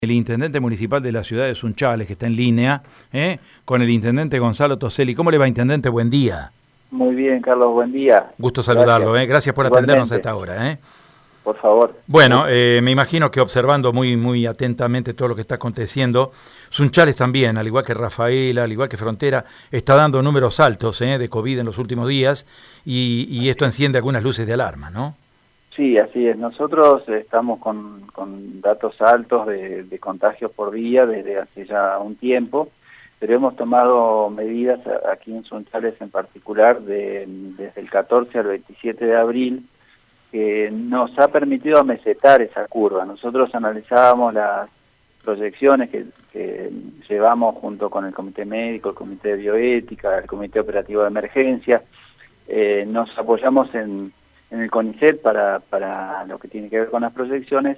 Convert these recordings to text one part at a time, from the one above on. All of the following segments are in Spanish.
El intendente municipal de la ciudad de Sunchales, que está en línea, con el intendente Gonzalo Toselli. ¿Cómo le va, intendente? Buen día. Muy bien, Carlos, buen día. Gusto saludarlo, Gracias por Igualmente. atendernos a esta hora, Por favor. Bueno, me imagino que observando muy atentamente todo lo que está aconteciendo, Sunchales también, al igual que Rafaela, al igual que Frontera, está dando números altos de COVID en los últimos días y esto enciende algunas luces de alarma, ¿no? Sí, así es. Nosotros estamos con datos altos de contagios por día desde hace ya un tiempo, pero hemos tomado medidas aquí en Sunchales en particular desde el 14 al 27 de abril que nos ha permitido amesetar esa curva. Nosotros analizábamos las proyecciones que llevamos junto con el Comité Médico, el Comité de Bioética, el Comité Operativo de Emergencia. Nos apoyamos en el CONICET para lo que tiene que ver con las proyecciones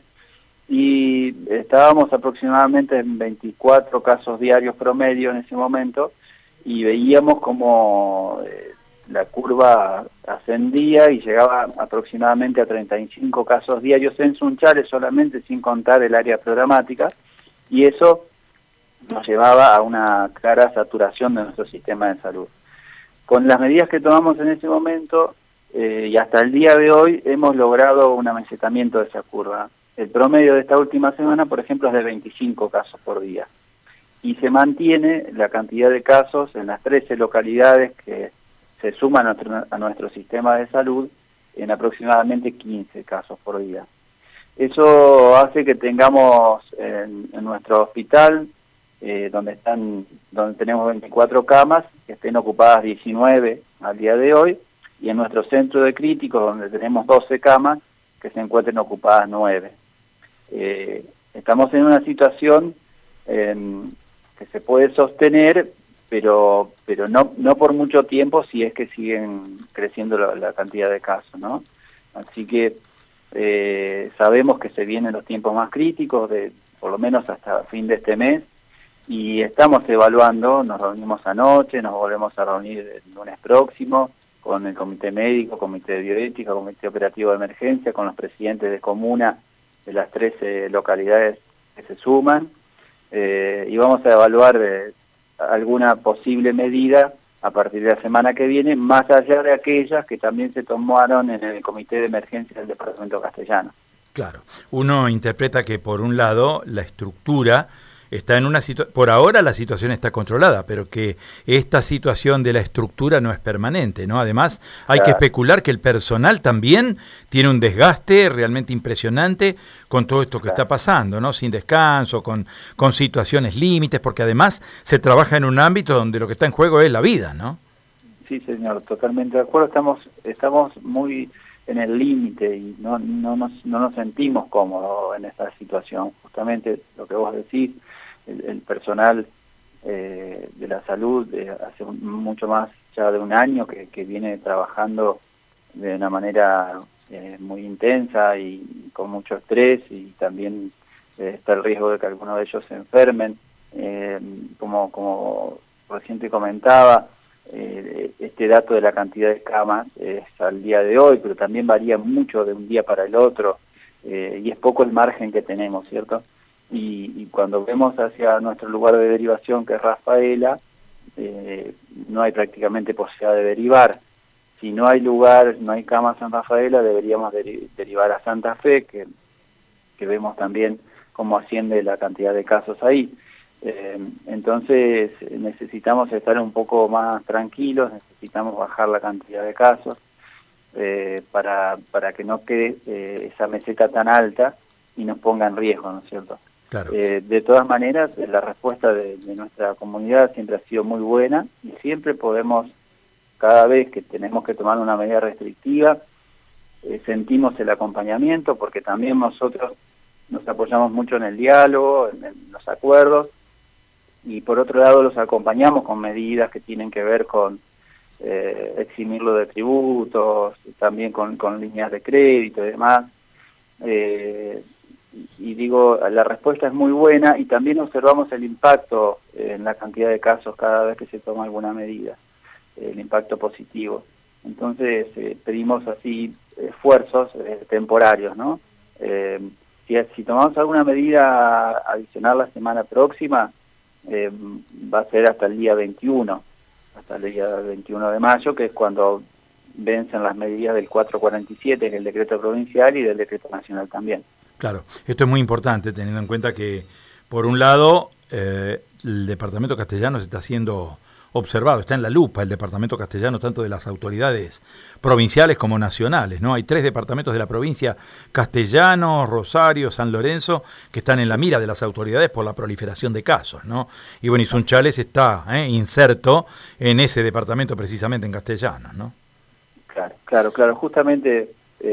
y estábamos aproximadamente en 24 casos diarios promedio en ese momento y veíamos como la curva ascendía y llegaba aproximadamente a 35 casos diarios en Sunchales solamente, sin contar el área programática, y eso nos llevaba a una clara saturación de nuestro sistema de salud. Con las medidas que tomamos en ese momento y hasta el día de hoy hemos logrado un amesetamiento de esa curva. El promedio de esta última semana, por ejemplo, es de 25 casos por día. Y se mantiene la cantidad de casos en las 13 localidades que se suman a nuestro sistema de salud en aproximadamente 15 casos por día. Eso hace que tengamos en nuestro hospital, donde tenemos 24 camas, que estén ocupadas 19 al día de hoy, y en nuestro centro de críticos, donde tenemos 12 camas, que se encuentren ocupadas 9. Estamos en una situación que se puede sostener, pero no por mucho tiempo si es que siguen creciendo la cantidad de casos, ¿no? Así que sabemos que se vienen los tiempos más críticos, por lo menos hasta fin de este mes, y estamos evaluando, nos reunimos anoche, nos volvemos a reunir el lunes próximo, con el Comité Médico, Comité de Bioética, Comité Operativo de Emergencia, con los presidentes de comuna de las 13 localidades que se suman, y vamos a evaluar alguna posible medida a partir de la semana que viene, más allá de aquellas que también se tomaron en el Comité de Emergencia del Departamento Castellano. Claro, uno interpreta que por un lado la estructura está en una situación, por ahora la situación está controlada, pero que esta situación de la estructura no es permanente, ¿no? Además, hay que especular que el personal también tiene un desgaste realmente impresionante con todo esto que está pasando, ¿no? Sin descanso, con situaciones límites, porque además se trabaja en un ámbito donde lo que está en juego es la vida, ¿no? Sí, señor, totalmente de acuerdo. Estamos muy en el límite y no nos sentimos cómodos en esta situación. Justamente lo que vos decís, el personal de la salud hace mucho más ya de un año que viene trabajando de una manera muy intensa y con mucho estrés, y también está el riesgo de que algunos de ellos se enfermen. Como recién te comentaba, este dato de la cantidad de camas es al día de hoy, pero también varía mucho de un día para el otro, y es poco el margen que tenemos, ¿cierto? Y cuando vemos hacia nuestro lugar de derivación, que es Rafaela, no hay prácticamente posibilidad de derivar. Si no hay lugar, no hay camas en Rafaela, deberíamos derivar a Santa Fe, que vemos también cómo asciende la cantidad de casos ahí. Entonces necesitamos estar un poco más tranquilos, necesitamos bajar la cantidad de casos para que no quede esa meseta tan alta y nos ponga en riesgo, ¿no es cierto? Claro. De todas maneras, la respuesta de nuestra comunidad siempre ha sido muy buena y siempre podemos, cada vez que tenemos que tomar una medida restrictiva, sentimos el acompañamiento, porque también nosotros nos apoyamos mucho en el diálogo, en los acuerdos, y por otro lado los acompañamos con medidas que tienen que ver con eximirlo de tributos, también con líneas de crédito y demás. Y digo, la respuesta es muy buena, y también observamos el impacto en la cantidad de casos cada vez que se toma alguna medida, el impacto positivo. Entonces pedimos así esfuerzos temporarios, ¿no? si tomamos alguna medida adicional la semana próxima, va a ser hasta el día 21, hasta el día 21 de mayo, que es cuando vencen las medidas del 447, que es el decreto provincial, y del decreto nacional también. Claro, esto es muy importante, teniendo en cuenta que, por un lado, el departamento castellano se está haciendo observado, está en la lupa el departamento castellano, tanto de las autoridades provinciales como nacionales, ¿no? Hay 3 departamentos de la provincia, Castellano, Rosario, San Lorenzo, que están en la mira de las autoridades por la proliferación de casos, ¿no? Y bueno, y Sunchales está inserto en ese departamento precisamente en Castellano, ¿no? Claro, justamente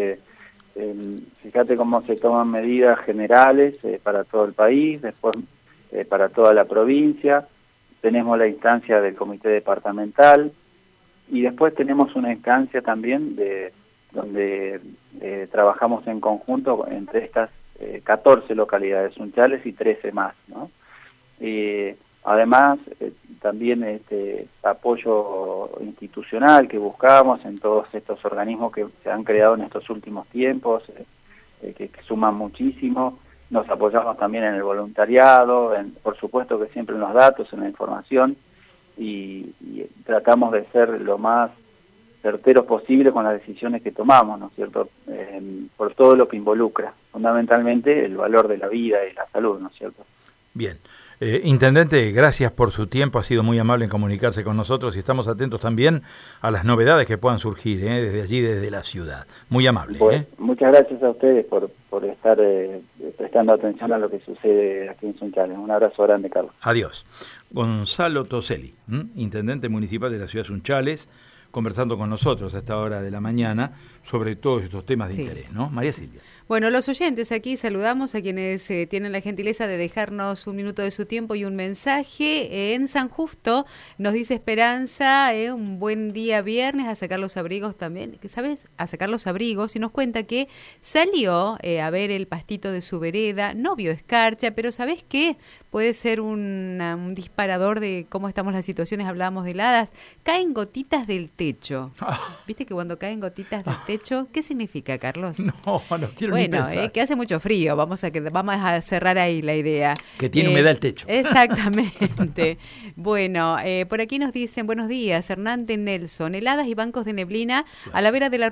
fíjate cómo se toman medidas generales para todo el país, después para toda la provincia. Tenemos la instancia del comité departamental y después tenemos una instancia también donde trabajamos en conjunto entre estas 14 localidades Sunchales y 13 más, ¿no? Además, también este apoyo institucional que buscamos en todos estos organismos que se han creado en estos últimos tiempos, que suman muchísimo. Nos apoyamos también en el voluntariado, por supuesto que siempre en los datos, en la información, y tratamos de ser lo más certeros posible con las decisiones que tomamos, ¿no es cierto? Por todo lo que involucra, fundamentalmente el valor de la vida y la salud, ¿no es cierto? Bien. Intendente, gracias por su tiempo, ha sido muy amable en comunicarse con nosotros y estamos atentos también a las novedades que puedan surgir desde allí, desde la ciudad. Muy amable. Bueno, muchas gracias a ustedes por estar prestando atención a lo que sucede aquí en Sunchales. Un abrazo grande, Carlos. Adiós. Gonzalo Toselli, intendente municipal de la ciudad de Sunchales, conversando con nosotros a esta hora de la mañana sobre todos estos temas de interés, ¿no? María Silvia. Bueno, los oyentes aquí saludamos a quienes tienen la gentileza de dejarnos un minuto de su tiempo y un mensaje. En San Justo nos dice Esperanza, un buen día viernes, a sacar los abrigos también, ¿sabes? A sacar los abrigos, y nos cuenta que salió a ver el pastito de su vereda, no vio escarcha, pero ¿sabes qué? Puede ser un disparador de cómo estamos las situaciones, hablábamos de heladas, caen gotitas del techo. ¿Viste que cuando caen gotitas del techo, qué significa, Carlos? No quiero ni pensar. Bueno, que hace mucho frío, vamos a cerrar ahí la idea. Que tiene humedad el techo. Exactamente. Bueno, por aquí nos dicen, buenos días, Hernández Nelson, heladas y bancos de neblina a la vera de la